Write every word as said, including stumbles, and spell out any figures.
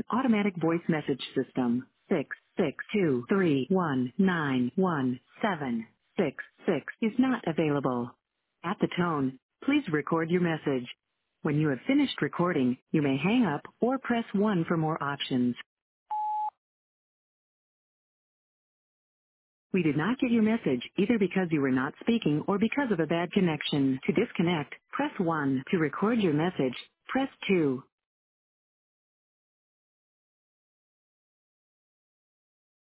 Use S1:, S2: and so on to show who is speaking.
S1: automatic voice message system. six six two three one nine one seven six six is not available. At the tone, please record your message. When you have finished recording, you may hang up or press one for more options. We did not get your message either because you were not speaking or because of a bad connection. To disconnect, press one. To record your message, press two.